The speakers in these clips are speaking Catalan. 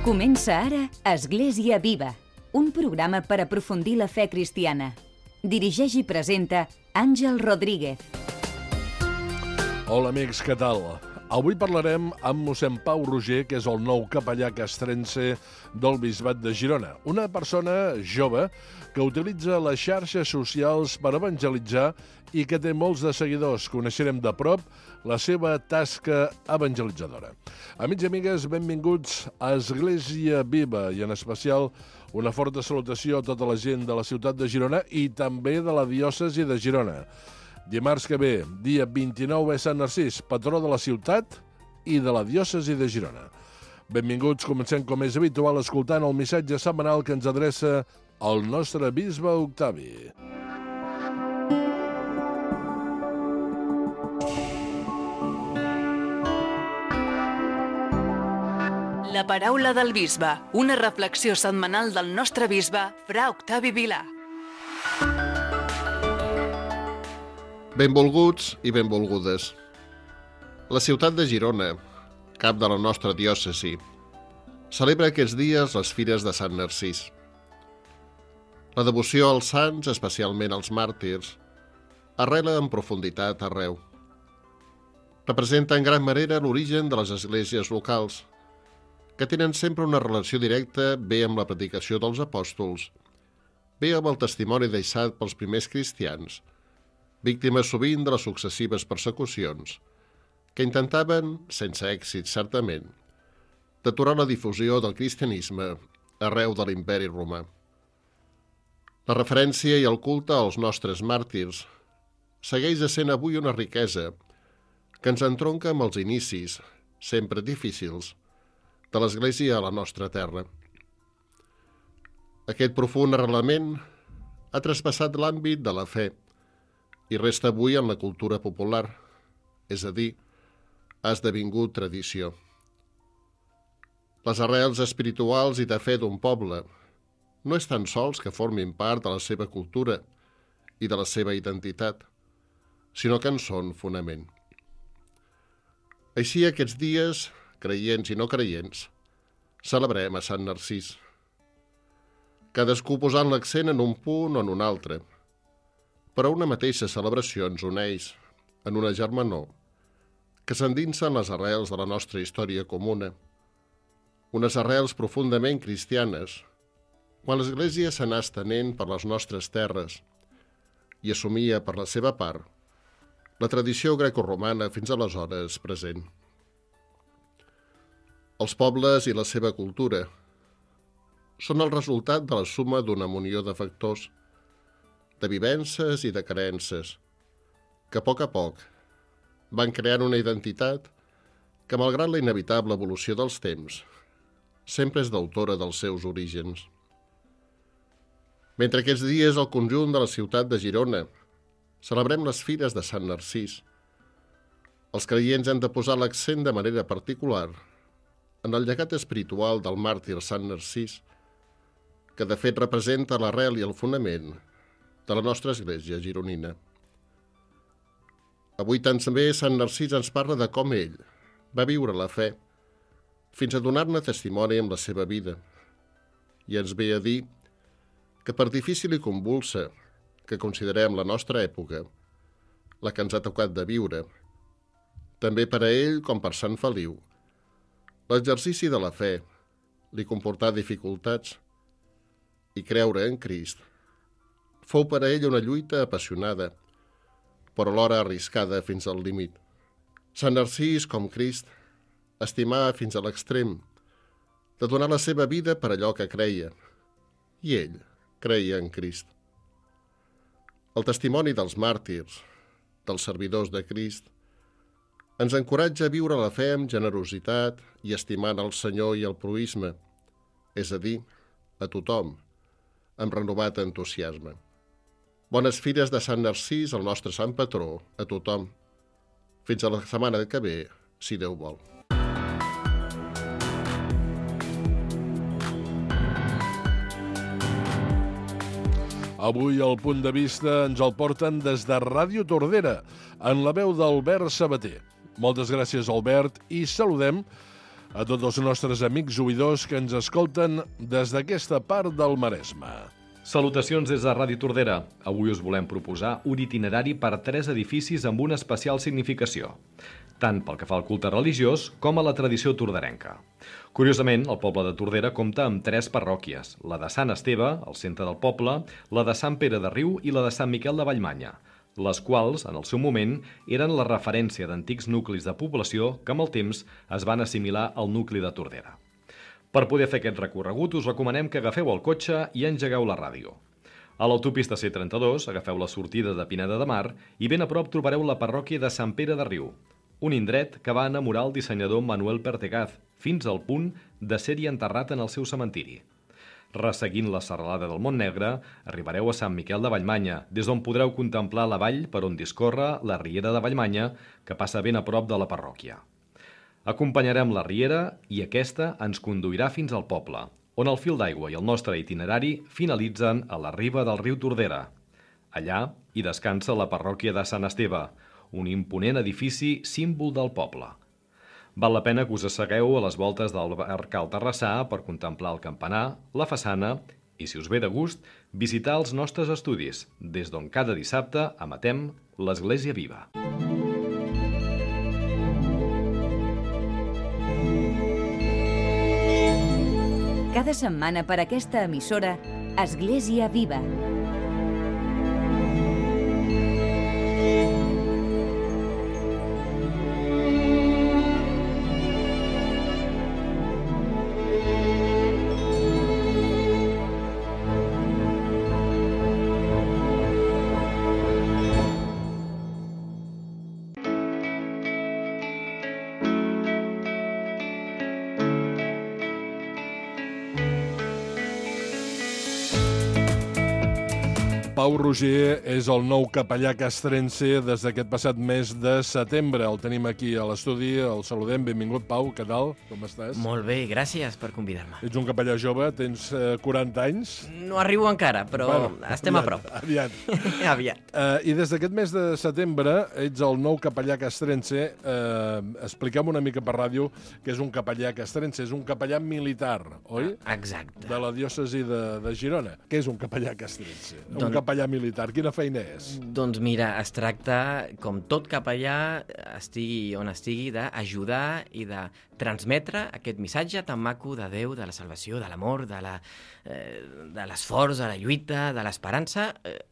Comença ara Església Viva, un programa per aprofundir la fe cristiana. Dirigeix i presenta Àngel Rodríguez. Hola amics, què tal? Avui parlarem amb mossèn Pau Roger, que és el nou capellà castrense del Bisbat de Girona. Una persona jove que utilitza les xarxes socials per evangelitzar i que té molts de seguidors. Coneixerem de prop la seva tasca evangelitzadora. Amics i amigues, benvinguts a Església Viva i en especial una forta salutació a tota la gent de la ciutat de Girona i també de la diòcesi de Girona. Dimarts que ve, dia 29, és Sant Narcís, patró de la ciutat i de la diòcesi de Girona. Benvinguts, comencem com és habitual escoltant el missatge setmanal que ens adreça el nostre bisbe Octavi. La paraula del bisbe, una reflexió setmanal del nostre bisbe, fra Octavi Vilà. Benvolguts i benvolgudes. La ciutat de Girona, cap de la nostra diòcesi, celebra aquests dies les fires de Sant Narcís. La devoció als sants, especialment als màrtirs, arrela en profunditat arreu. Representa en gran manera l'origen de les esglésies locals, que tenen sempre una relació directa bé amb la predicació dels apòstols, bé amb el testimoni deixat pels primers cristians, víctimes sovint de les successives persecucions, que intentaven, sense èxit certament, d'aturar la difusió del cristianisme arreu de l'imperi romà. La referència i el culte als nostres màrtirs segueix essent avui una riquesa que ens entronca amb els inicis, sempre difícils, de l'Església a la nostra terra. Aquest profund arrelament ha traspassat l'àmbit de la fe i resta avui en la cultura popular, és a dir, ha esdevingut tradició. Les arrels espirituals i de fe d'un poble no és tan sols que formin part de la seva cultura i de la seva identitat, sinó que en són fonament. Així aquests dies, creients i no creients, celebrem a Sant Narcís. Cadascú posant l'accent en un punt o en un altre, però una mateixa celebració ens uneix en una germanor que s'endinsa en les arrels de la nostra història comuna, unes arrels profundament cristianes, quan l'Església s'anà estenent per les nostres terres i assumia per la seva part la tradició grecoromana fins aleshores present. Els pobles i la seva cultura són el resultat de la suma d'una munió de factors, de vivències i de creences, que a poc van creant una identitat que, malgrat la inevitable evolució dels temps, sempre és d'autora dels seus orígens. Mentre aquests dies al conjunt de la ciutat de Girona celebrem les fires de Sant Narcís, els creients han de posar l'accent de manera particular en el llegat espiritual del màrtir Sant Narcís, que de fet representa l'arrel i el fonament de la nostra església gironina. Avui també Sant Narcís ens parla de com ell va viure la fe fins a donar-ne testimoni amb la seva vida i ens ve a dir que per difícil i convulsa que considerem la nostra època, la que ens ha tocat de viure, també per a ell com per Sant Feliu, l'exercici de la fe li comportà dificultats i creure en Crist fou per a ell una lluita apassionada, però alhora arriscada fins al límit. Sant Narcís, com Crist, estimava fins a l'extrem de donar la seva vida per allò que creia, i ell creia en Crist. El testimoni dels màrtirs, dels servidors de Crist, ens encoratja a viure la fe amb generositat i estimant el Senyor i el proïsme, és a dir, a tothom, amb renovat entusiasme. Bones fires de Sant Narcís, el nostre sant patró, a tothom. Fins a la setmana que ve, si Déu vol. Avui el punt de vista ens el porten des de Ràdio Tordera, en la veu d'Albert Sabater. Moltes gràcies, Albert, i saludem a tots els nostres amics oïdors que ens escolten des d'aquesta part del Maresme. Salutacions des de Ràdio Tordera. Avui us volem proposar un itinerari per 3 edificis amb una especial significació, tant pel que fa al culte religiós com a la tradició torderenca. Curiosament, el poble de Tordera compta amb 3 parròquies, la de Sant Esteve, al centre del poble, la de Sant Pere de Riu i la de Sant Miquel de Vallmanya, les quals, en el seu moment, eren la referència d'antics nuclis de població que amb el temps es van assimilar al nucli de Tordera. Per poder fer aquest recorregut us recomanem que agafeu el cotxe i engegueu la ràdio. A l'autopista C32 agafeu la sortida de Pineda de Mar i ben a prop trobareu la parròquia de Sant Pere de Riu, un indret que va enamorar el dissenyador Manuel Pertegaz fins al punt de ser-hi enterrat en el seu cementiri. Resseguint la serralada del Montnegre, arribareu a Sant Miquel de Vallmanya, des d'on podreu contemplar la vall per on discorre la Riera de Vallmanya, que passa ben a prop de la parròquia. Acompanyarem la riera i aquesta ens conduirà fins al poble, on el fil d'aigua i el nostre itinerari finalitzen a la riba del riu Tordera. Allà hi descansa la parròquia de Sant Esteve, un imponent edifici símbol del poble. Val la pena que us assegueu a les voltes del Barcal Terrassà per contemplar el campanar, la façana i, si us ve de gust, visitar els nostres estudis, des d'on cada dissabte emetem l'Església Viva. Cada setmana per aquesta emissora, Església Viva. Pau Roger és el nou capellà castrense des d'aquest passat mes de setembre. El tenim aquí a l'estudi, el saludem. Benvingut, Pau, què tal? Com estàs? Molt bé, gràcies per convidar-me. Ets un capellà jove, tens 40 anys. No arribo encara, però estem a prop. Aviat. Aviat. I des d'aquest mes de setembre ets el nou capellà castrense. Expliquem una mica per ràdio què és un capellà castrense. És un capellà militar, oi? Exacte. De la diòcesi de Girona. Què és un capellà castrense? Un capellà militar, quina feina és? Doncs mira, es tracta, com tot capellà, estigui on estigui, d'ajudar i de transmetre aquest missatge tan maco de Déu, de la salvació, de l'amor, de l'esforç, de la lluita, de l'esperança,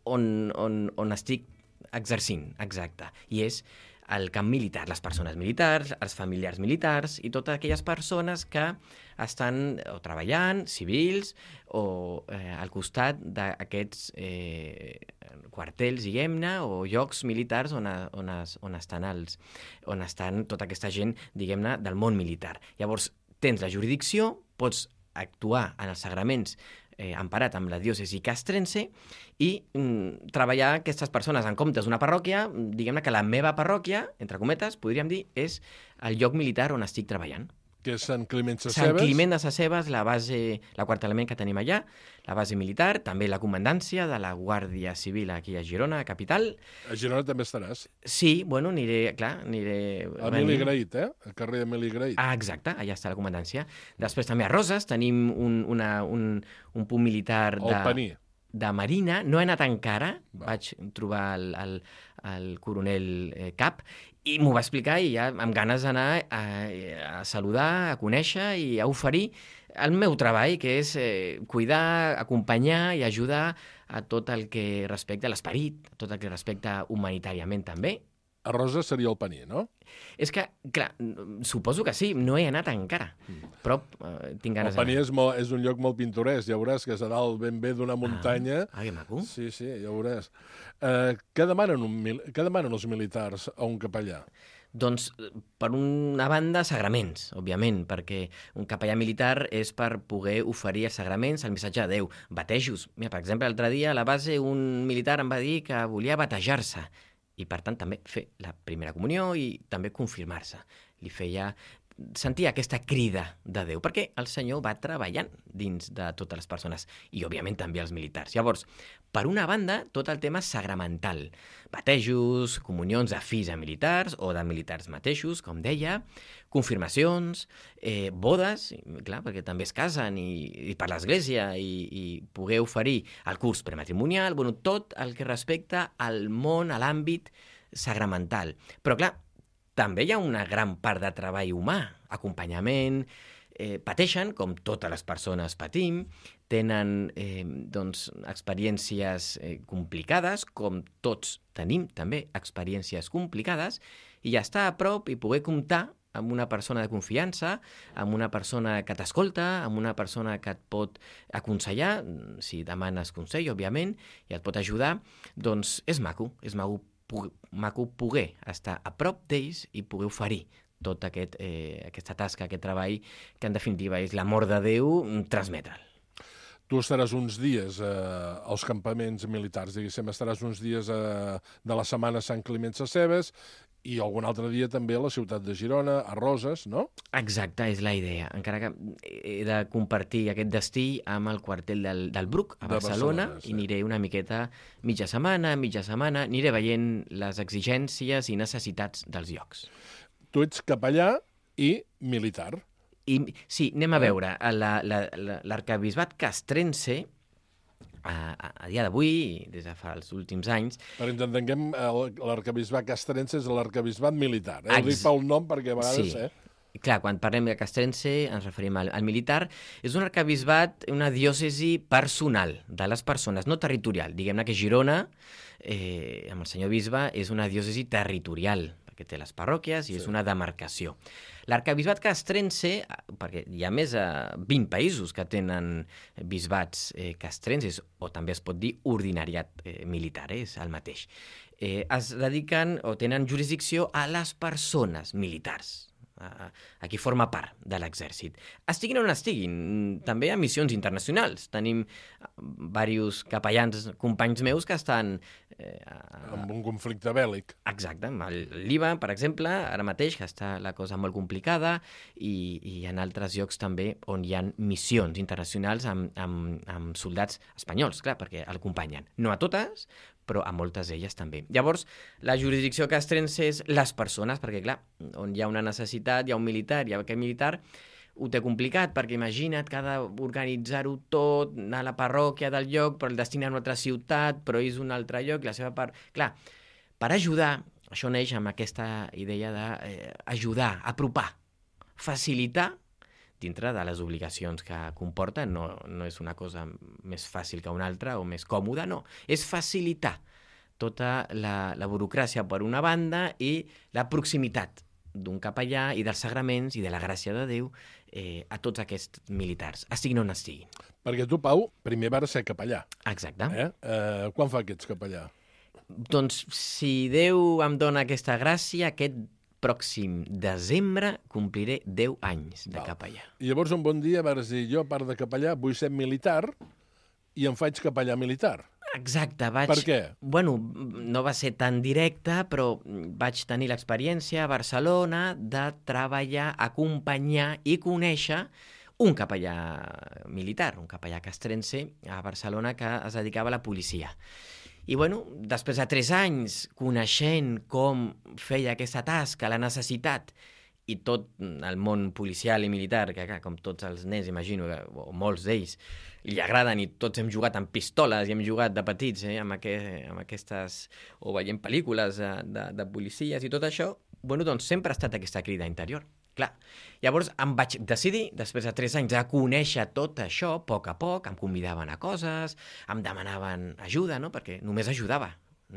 on estic exercint, exacte. I és el camp militar, les persones militars, els familiars militars i totes aquelles persones que estan o treballant, civils, o al costat d'aquests quartels, diguem-ne, o llocs militars on estan tota aquesta gent, diguem-ne, del món militar. Llavors, tens la jurisdicció, pots actuar en els sagraments emparat amb la diòcesi castrense i treballar aquestes persones en comptes d'una parròquia. Diguem-ne que la meva parròquia, entre cometes, podríem dir, és el lloc militar on estic treballant. Que és Sant Climent Sescebes? Sant Climent de Sescebes, l'aquartelament que tenim allà, la base militar, també la comandància de la Guàrdia Civil aquí a Girona, capital. A Girona també estaràs? Sí, bueno, aniré... Emili Grahit, al carrer Emili Grahit. Ah, exacte, allà està la comandància. Després també a Roses tenim un punt militar de Marina. No he anat encara, vaig trobar el coronel Cap, i m'ho va explicar i ja amb ganes d'anar a saludar, a conèixer i a oferir el meu treball, que és cuidar, acompanyar i ajudar a tot el que respecta l'esperit, a tot el que respecta humanitàriament també. A Roses seria el Paní, no? És que, clar, suposo que sí, no he anat encara, però tinc ganes d'anar. El Paní és un lloc molt pintoresc, ja veuràs que és a dalt ben bé d'una muntanya. Que maco. Sí, ja veuràs. Què demanen els militars a un capellà? Doncs, per una banda, sagraments, òbviament, perquè un capellà militar és per poder oferir els sagraments, el missatge de Déu. Batejos. Mira, per exemple, l'altre dia a la base un militar em va dir que volia batejar-se i, per tant, també fer la primera comunió i també confirmar-se. Li feia sentia aquesta crida de Déu, perquè el Senyor va treballant dins de totes les persones, i òbviament també els militars. Llavors, per una banda, tot el tema sagramental, batejos, comunions de fills a militars o de militars mateixos, com deia, confirmacions, bodes, clar, perquè també es casen i per l'església i poder oferir el curs prematrimonial, bueno, tot el que respecta al món, a l'àmbit sagramental. Però clar, també hi ha una gran part de treball humà, acompanyament, pateixen, com totes les persones patim, tenen experiències complicades, com tots tenim també experiències complicades, i estar a prop i poder comptar amb una persona de confiança, amb una persona que t'escolta, amb una persona que et pot aconsellar, si demanes consell, òbviament, i et pot ajudar, doncs és maco poder estar a prop d'ells i poder oferir tota aquesta tasca, aquest treball, que en definitiva és l'amor de Déu, transmetre'l. Tu estaràs uns dies als campaments militars, diguéssim, estaràs uns dies de la setmana a Sant Climent Sescebes i algun altre dia també a la ciutat de Girona, a Roses, no? Exacte, és la idea. Encara que he de compartir aquest destí amb el quartel del Bruc, a Barcelona, sí. I aniré una miqueta mitja setmana, aniré veient les exigències i necessitats dels llocs. Tu ets capellà i militar. Sí, anem a veure. L'arquebisbat castrense, a dia d'avui, des de fa els últims anys... Per entenguem, l'arquebisbat castrense és l'arquebisbat militar. Ho dic pel nom perquè a vegades... Sí. Clar, quan parlem de castrense ens referim al militar. És un arquebisbat, una diòcesi personal de les persones, no territorial. Diguem-ne que Girona, amb el senyor bisbe, és una diòcesi territorial, perquè té les parròquies i és una demarcació. L'arquebisbat castrense, perquè hi ha més de 20 països que tenen bisbats castrenses, o també es pot dir ordinariat militar, és el mateix. Es dediquen o tenen jurisdicció a les persones militars, a qui forma part de l'exèrcit. Estiguin on estiguin, també a missions internacionals. Tenim diversos capellans, companys meus, que estan... amb un conflicte bèl·lic. Exacte, amb el Líban, per exemple, ara mateix, que està la cosa molt complicada, i en altres llocs també on hi ha missions internacionals amb soldats espanyols, clar, perquè l'acompanyen. No a totes, però a moltes d'elles també. Llavors, la jurisdicció castrense és les persones, perquè clar, on hi ha una necessitat, hi ha un militar, i aquest militar ho té complicat, perquè imagina't que ha d'organitzar-ho tot, anar a la parròquia del lloc, però el destina a una altra ciutat, però és un altre lloc, la seva part... Clar, per ajudar, això neix amb aquesta idea d'ajudar, apropar, facilitar, dintre de les obligacions que comporta, no és una cosa més fàcil que una altra o més còmoda, no. És facilitar tota la burocràcia per una banda i la proximitat d'un capellà i dels sagraments i de la gràcia de Déu a tots aquests militars, estiguin on estiguin. Perquè tu, Pau, primer vas ser capellà. Exacte. Quan fa que ets capellà? Doncs si Déu em dona aquesta gràcia, aquest pròxim desembre compliré 10 anys de capellà. I llavors un bon dia vas dir, jo a part de capellà vull ser militar i em faig capellà militar. Exacte. Per què? Bueno, no va ser tan directe, però vaig tenir l'experiència a Barcelona de treballar, acompanyar i conèixer un capellà militar, un capellà castrense a Barcelona que es dedicava a la policia. I, bueno, després de 3 anys, coneixent com feia aquesta tasca, la necessitat, i tot el món policial i militar, que com tots els nens, imagino, o molts d'ells, li agraden, i tots hem jugat amb pistoles i hem jugat de petits, amb aquestes, o veient pel·lícules de policies i tot això, bueno, doncs sempre ha estat aquesta crida interior. Clar. Llavors em vaig decidir, després de 3 anys, a conèixer tot això, a poc, em convidaven a coses, em demanaven ajuda, no? Perquè només ajudava,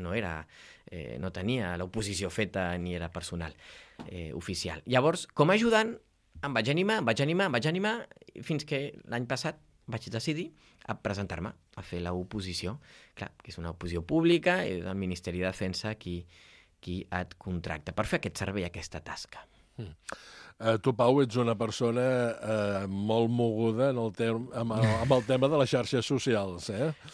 no tenia l'oposició feta ni era personal, oficial. Llavors, com a ajudant, em vaig animar, fins que l'any passat vaig decidir a presentar-me, a fer l'oposició. Clar, que és una oposició pública, és el Ministeri de Defensa qui et contracta per fer aquest servei, aquesta tasca. Tu, Pau, ets una persona molt moguda amb el tema de les xarxes socials,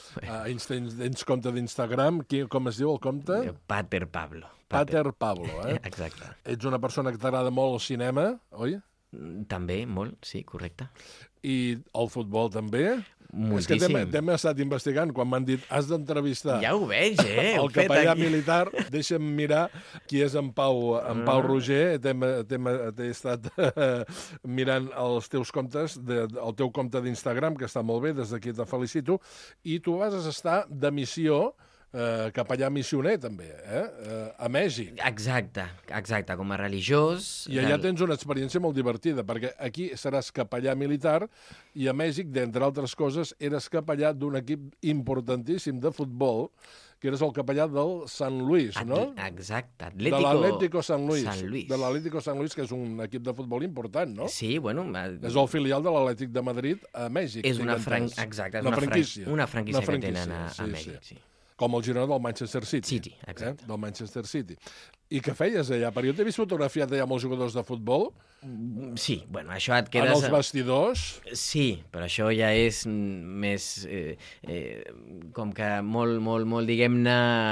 Tens compte d'Instagram, com es diu el compte? Pater Pablo. Pater Pablo, Exacte. Ets una persona que t'agrada molt el cinema, oi? També, molt, sí, correcte. I el futbol també? Moltíssim. És que t'hem estat investigant. Quan m'han dit, has d'entrevistar Ja ho veig, el capellà militar, deixa'm mirar qui és en Pau Roger. T'he estat mirant els teus comptes, el teu compte d'Instagram, que està molt bé, des d'aquí te felicito, i tu vas estar de missió capellà missioner, també, a Mèxic. Exacte, com a religiós... I allà tens una experiència molt divertida, perquè aquí seràs capellà militar i a Mèxic, d'entre altres coses, eres capellà d'un equip importantíssim de futbol, que eres el capellà del San Luis, no? Exacte. De l'Atlético San Luis. San Luis. De l'Atlético San Luis, que és un equip de futbol important, no? Sí, bueno... És el filial de l'Atlètic de Madrid a Mèxic. És una franquícia. Una franquícia que tenen a Mèxic, sí. Com el Girona del Manchester City. Exacte. Del Manchester City. I què feies allà? Perquè jo t'he vist fotografiat allà amb els jugadors de futbol. Sí, bueno, això et quedes... En els vestidors. Sí, però això ja és més... com que molt diguem-ne,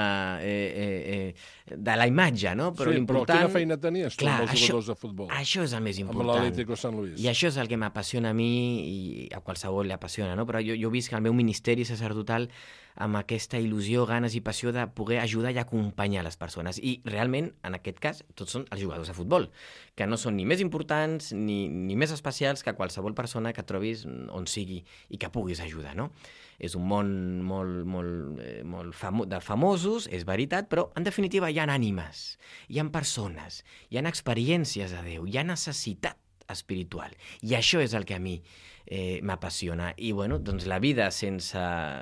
de la imatge, no? Però sí, l'important... però quina feina tenies tu amb els jugadors de futbol? Això és el més important. Amb l'Atlético San Luis. I això és el que m'apassiona a mi i a qualsevol li apassiona, no? Però jo visc el meu ministeri sacerdotal amb aquesta il·lusió, ganes i passió de poder ajudar i acompanyar les persones. I realment, en aquest cas, tots són els jugadors de futbol, que no són ni més importants ni més especials que qualsevol persona que trobis on sigui i que puguis ajudar, no? És un món molt de famosos, és veritat, però en definitiva hi ha ànimes, hi ha persones, hi ha experiències de Déu, hi ha necessitat espiritual. I això és el que a mi m'apassiona. I, bueno, doncs la vida sense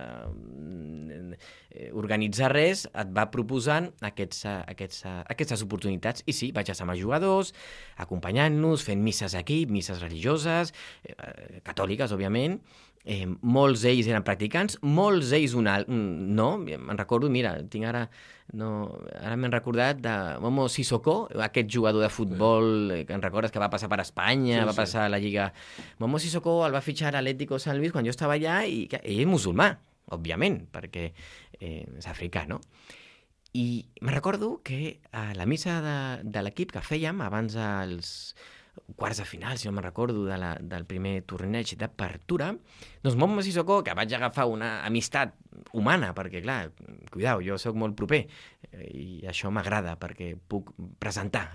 organitzar res et va proposant aquestes oportunitats. I sí, vaig estar amb els jugadors, acompanyant-nos, fent misses aquí, misses religioses, catòliques, òbviament. Molts d'ells eren practicants, molts d'ells no. Me'n recordo, mira, ara m'he recordat de Momo Sissoko, aquest jugador de futbol que recordes que va passar per Espanya, va passar a la Lliga. Momo Sissoko el va fitxar a l'Atlético San Luis quan jo estava allà i ell és musulmà, òbviament, perquè és africà, no? I me recordo que a la missa de l'equip que fèiem abans dels quarts de final, si no me'n recordo, del primer torneig d'apertura, doncs Momo Sissoko, que vaig agafar una amistat humana, perquè, clar, cuidao, jo sóc molt proper, i això m'agrada, perquè puc presentar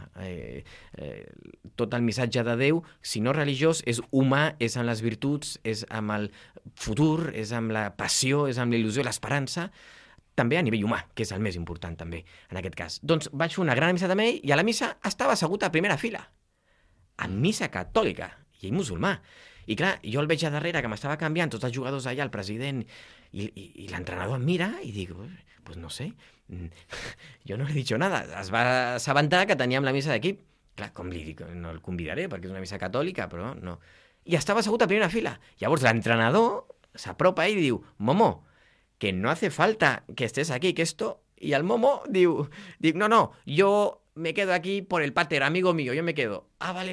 tot el missatge de Déu, si no religiós, és humà, és en les virtuts, és amb el futur, és amb la passió, és amb la il·lusió, l'esperança, també a nivell humà, que és el més important, també, en aquest cas. Doncs vaig fer una gran amistat amb ell, i a la missa estava assegut a primera fila, en missa catòlica, i ell musulmà. I clar, jo el veig a darrere, que m'estava canviant, tots els jugadors allà, el president, i l'entrenador em mira, i dic, pues no sé, jo no le he dicho nada. Es va assabentar que teníem la missa d'equip. Clar, com li dic, no el convidaré, perquè és una missa catòlica, però no. I estava assegut a primera fila. Llavors l'entrenador s'apropa i diu, Momo, que no hace falta que estés aquí, que esto... I el Momo diu, no, yo me quedo aquí por el pater, amigo mío, yo me quedo. Ah, vale.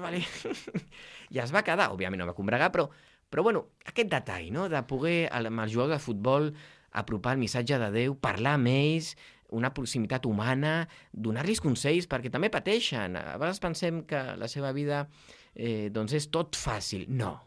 I es va quedar, òbviament no va combregar, però bueno, aquest detall, no?, de poder, amb els jugadors de futbol, apropar el missatge de Déu, parlar amb ells, una proximitat humana, donar-los consells, perquè també pateixen. A vegades pensem que la seva vida doncs és tot fàcil.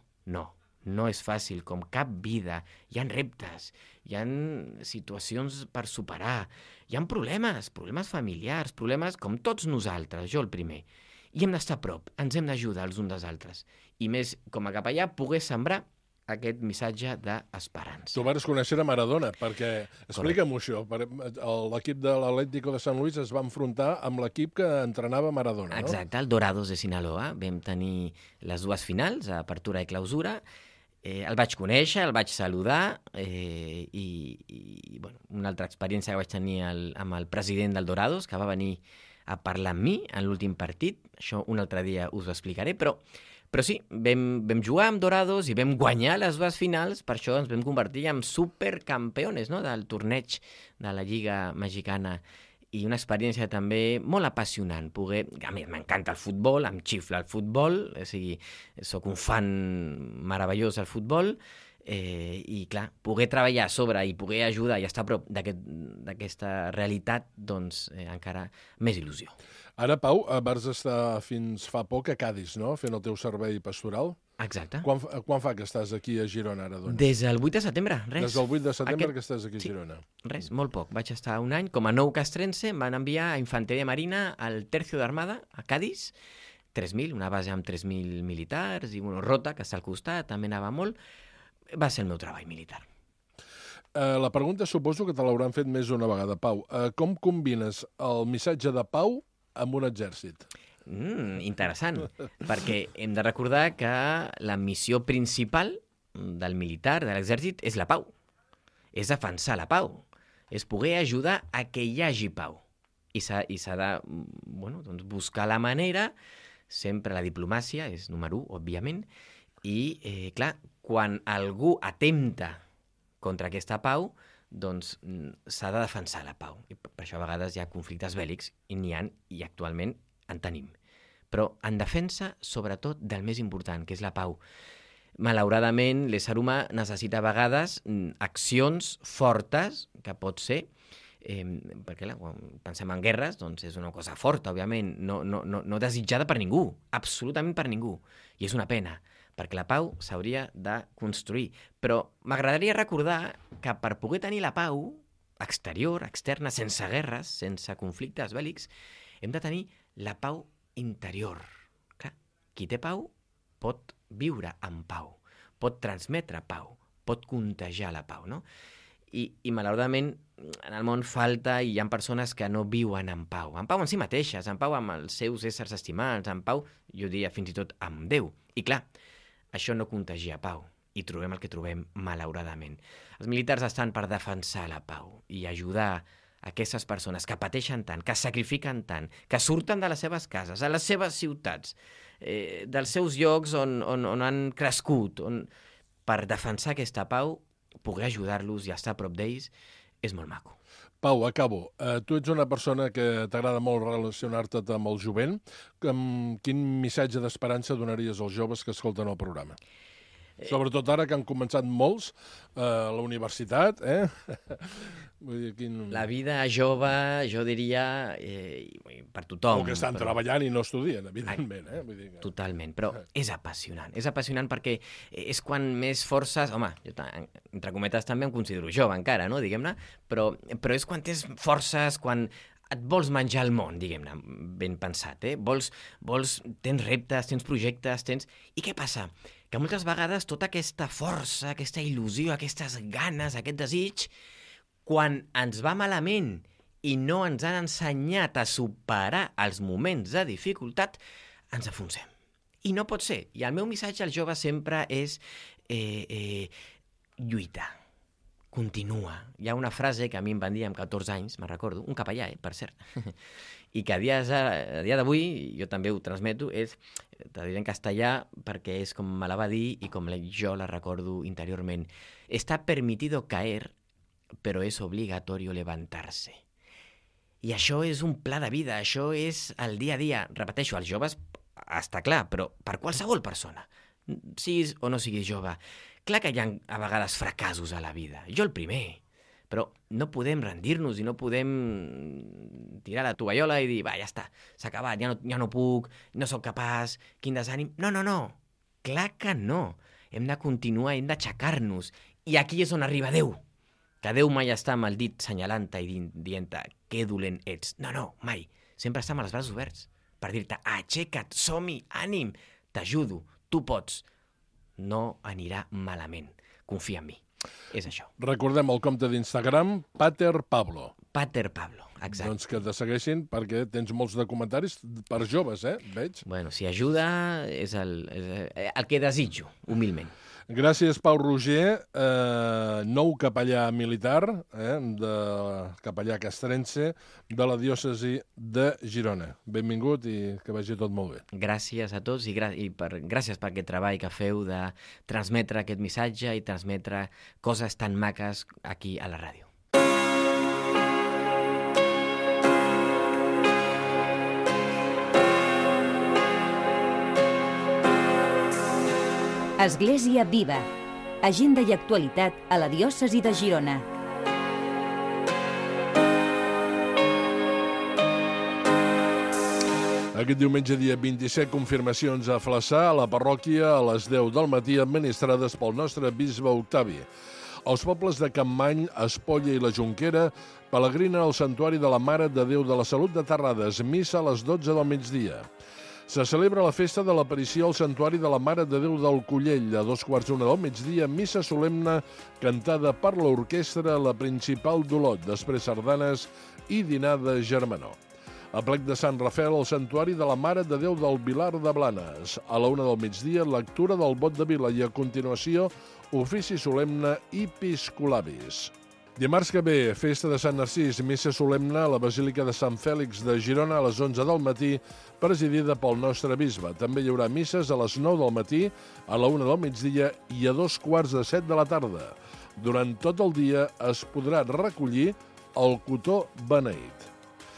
No és fàcil, com cap vida. Hi ha reptes, hi ha situacions per superar, hi ha problemes familiars, problemes com tots nosaltres, jo el primer. I hem d'estar a prop, ens hem d'ajudar els uns dels altres. I més, com a capellà, poder sembrar aquest missatge d'esperança. Tu vas conèixer a Maradona, perquè, explica'm això, l'equip de l'Atlético de San Luis es va enfrontar amb l'equip que entrenava Maradona, no? Exacte, el Dorados de Sinaloa. Vam tenir les dues finals, apertura i clausura. El vaig conèixer, el vaig saludar i bueno, una altra experiència que vaig tenir amb el president del Dorados, que va venir a parlar amb mi en l'últim partit. Això un altre dia us ho explicaré, però sí, vam jugar amb Dorados i vam guanyar les dues finals, per això ens vam convertir en supercampeones, no?, del torneig de la Lliga Mexicana. I una experiència també molt apassionant. A mi m'encanta el futbol, em xifla el futbol, o sigui, sóc un fan meravellós del futbol, I, clar, poder treballar a sobre i poder ajudar i estar a prop d'aquesta realitat, doncs encara més il·lusió. Ara, Pau, vas estar fins fa poc a Cadis, no?, fent el teu servei pastoral. Exacte. Quan fa que estàs aquí a Girona, ara, doncs? Des del 8 de setembre, res. Des del 8 de setembre que estàs aquí a Girona. Res, molt poc. Vaig estar un any com a nou castrense, em van enviar a Infanteria Marina al Tercio d'Armada, a Cadis, 3.000, una base amb 3.000 militars, i Rota, que està al costat, també anava molt. Va ser el meu treball militar. La pregunta suposo que te l'hauran fet més d'una vegada, Pau. Com combines el missatge de pau amb un exèrcit? Interessant, perquè hem de recordar que la missió principal del militar, de l'exèrcit, és la pau. És defensar la pau. És poder ajudar a que hi hagi pau. I s'ha de doncs buscar la manera, sempre la diplomàcia és número 1, òbviament, i, clar, quan algú atempta contra aquesta pau, doncs s'ha de defensar la pau. I per això a vegades hi ha conflictes bèl·lics, i n'hi ha, i actualment en tenim. Però en defensa, sobretot, del més important, que és la pau. Malauradament, l'ésser humà necessita a vegades accions fortes, que pot ser, perquè quan pensem en guerres, doncs és una cosa forta, òbviament, no desitjada per ningú, absolutament per ningú, i és una pena, perquè la pau s'hauria de construir. Però m'agradaria recordar que per poder tenir la pau exterior, externa, sense guerres, sense conflictes bèl·lics, hem de tenir la pau interior. Clar, qui té pau pot viure en pau, pot transmetre pau, pot contagiar la pau, no? I malauradament en el món falta i hi ha persones que no viuen en pau en si mateixes, en pau amb els seus éssers estimats, en pau, jo diria fins i tot amb Déu. I clar, això no contagia pau i trobem el que trobem malauradament. Els militars estan per defensar la pau i ajudar aquestes persones que pateixen tant, que sacrifiquen tant, que surten de les seves cases, a les seves ciutats, dels seus llocs on han crescut, per defensar aquesta pau, poder ajudar-los i estar a prop d'ells, és molt maco. Pau, acabo. Tu ets una persona que t'agrada molt relacionar-te amb el jovent. Quin missatge d'esperança donaries als joves que escolten el programa? Sobretot ara que han començat molts a la universitat, Vull dir, La vida jove, jo diria, per tothom. O que estan treballant i no estudien, evidentment. Vull dir que... Totalment, però és apassionant. És apassionant perquè és quan més forces... Home, jo, entre cometes, també em considero jove encara, no?, diguem-ne, però és quan tens forces, quan et vols menjar el món, diguem-ne, ben pensat, tens reptes, tens projectes, I què passa? Que moltes vegades tota aquesta força, aquesta il·lusió, aquestes ganes, aquest desig, quan ens va malament i no ens han ensenyat a superar els moments de dificultat, ens afonsem. I no pot ser. I el meu missatge als joves sempre és lluita. Continua. Hi ha una frase que a mi em van dir amb 14 anys, me'n recordo, un capellà, per cert, i que a dia d'avui, jo també ho transmeto, te diré en castellà perquè és com me la va dir i com jo la recordo interiorment. Está permitido caer, però és obligatorio levantarse. I això és un pla de vida, això és el dia a dia. Repeteixo, als joves està clar, però per qualsevol persona, siguis o no siguis jove. Clar que hi ha a vegades fracassos a la vida, jo el primer, però no podem rendir-nos i no podem tirar la tovallola i dir, va, ja està, s'ha acabat, ja no puc, no sóc capaç, quin desànim... No, clar que no. Hem de continuar, hem d'aixecar-nos. I aquí és on arriba Déu, que Déu mai està amb el dit senyalant-te i dient-te que dolent ets. No, mai. Sempre està amb els braços oberts per dir-te, aixeca't, som-hi, ànim, t'ajudo, tu pots. No anirà malament. Confia en mi. És això. Recordem el compte d'Instagram, Pater Pablo. Pater Pablo, exacte. Doncs que te segueixin perquè tens molts de comentaris per joves, veig? Bueno, si ajuda és el que desitjo, humilment. Gràcies, Pau Roger, nou capellà militar, de capellà castrense, de la diòcesi de Girona. Benvingut i que vagi tot molt bé. Gràcies a tots i gràcies per aquest treball que feu de transmetre aquest missatge i transmetre coses tan maques aquí a la ràdio. Església Viva. agenda i actualitat a la diòcesi de Girona. Aquest diumenge, dia 27, confirmacions a Flaçà, a la parròquia, a les 10 del matí, administrades pel nostre bisbe Octavi. Els pobles de Campmany, Espolla i la Jonquera pelegrinen al Santuari de la Mare de Déu de la Salut de Terrades, missa a les 12 del migdia. Se celebra la festa de l'aparició al Santuari de la Mare de Déu del Collell, a 2:15 del migdia, missa solemne cantada per l'orquestra La Principal d'Olot, després sardanes i dinar de germanor. A plec de Sant Rafael, al Santuari de la Mare de Déu del Vilar de Blanes. A la 1 del migdia, lectura del Vot de Vila i, a continuació, ofici solemne i piscolabis. Dimarts que ve, festa de Sant Narcís, missa solemne a la Basílica de Sant Fèlix de Girona a les 11 del matí, presidida pel nostre bisbe. També hi haurà misses a les 9 del matí, a la 1 del migdia i a 2:15 de la tarda. Durant tot el dia es podrà recollir el cotó beneït.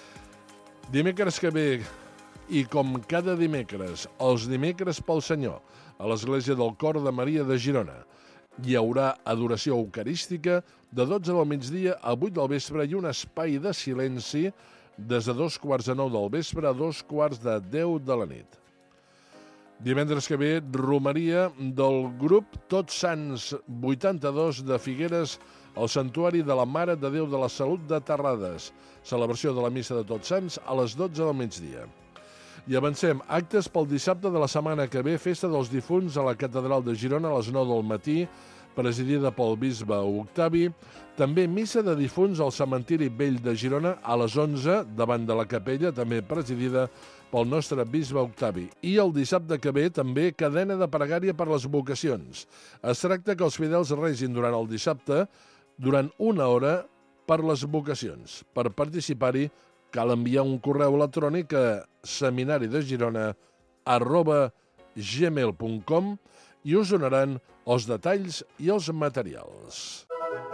Dimecres que ve, i com cada dimecres, els dimecres pel Senyor, a l'Església del Cor de Maria de Girona, hi haurà adoració eucarística de 12 del migdia a 8 del vespre i un espai de silenci des de 2:15 del vespre a 2:10 de la nit. Divendres que ve, romeria del grup Tots Sants 82 de Figueres al Santuari de la Mare de Déu de la Salut de Terrades. Celebració de la missa de Tots Sants a les 12 del migdia. I avancem. Actes pel dissabte de la setmana que ve, festa dels difunts a la Catedral de Girona a les 9 del matí, presidida pel bisbe Octavi. També missa de difunts al cementiri vell de Girona a les 11, davant de la capella, també presidida pel nostre bisbe Octavi. I el dissabte que ve també cadena de pregària per les vocacions. Es tracta que els fidels regin durant el dissabte durant 1 hora per les vocacions. Per participar-hi cal enviar un correu electrònic a seminaridegirona@gmail.com i us donaran els detalls i els materials.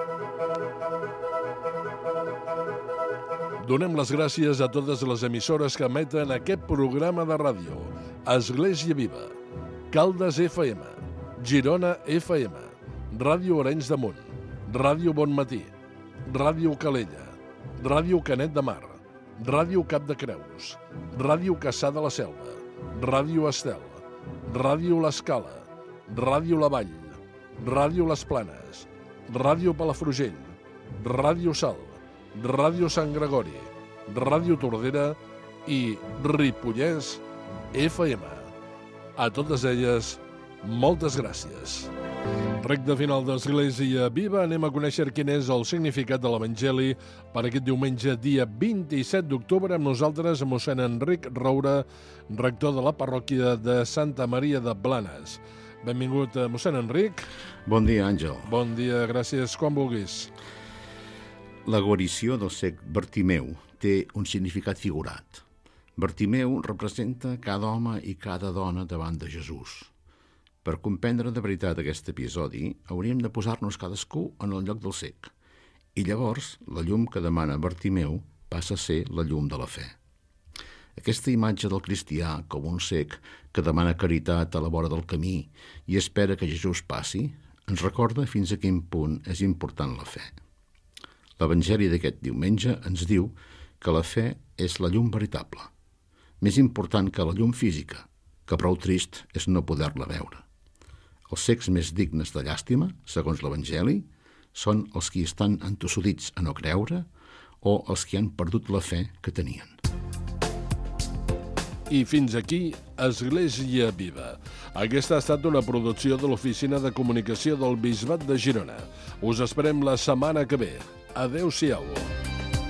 Donem les gràcies a totes les emissores que emeten aquest programa de ràdio. Església Viva, Caldes FM, Girona FM, Ràdio Arenys de Munt, Ràdio Bon Matí, Ràdio Calella, Ràdio Canet de Mar, Ràdio Cap de Creus, Ràdio Cassà de la Selva, Ràdio Estel, Ràdio l'Escala, Ràdio La Vall, Ràdio Les Planes, Ràdio Palafrugell, Ràdio Sal, Ràdio Sant Gregori, Ràdio Tordera i Ripollès FM. A totes elles, moltes gràcies. Recte final d'Església Viva, anem a conèixer quin és el significat de l'Evangeli per aquest diumenge, dia 27 d'octubre, amb nosaltres mossèn Enric Roura, rector de la parròquia de Santa Maria de Blanes. Benvingut, mossèn Enric. Bon dia, Àngel. Bon dia, gràcies, quan vulguis. La guarició del cec Bartimeu té un significat figurat. Bartimeu representa cada home i cada dona davant de Jesús. Per comprendre de veritat aquest episodi, hauríem de posar-nos cadascú en el lloc del cec. I llavors, la llum que demana Bartimeu passa a ser la llum de la fe. Aquesta imatge del cristià com un cec que demana caritat a la vora del camí i espera que Jesús passi, ens recorda fins a quin punt és important la fe. L'Evangeli d'aquest diumenge ens diu que la fe és la llum veritable, més important que la llum física, que prou trist és no poder-la veure. Els cecs més dignes de llàstima, segons l'Evangeli, són els qui estan entossudits a no creure o els que han perdut la fe que tenien. I fins aquí, Església Viva. Aquesta ha estat una producció de l'Oficina de Comunicació del Bisbat de Girona. Us esperem la setmana que ve. Adéu-siau.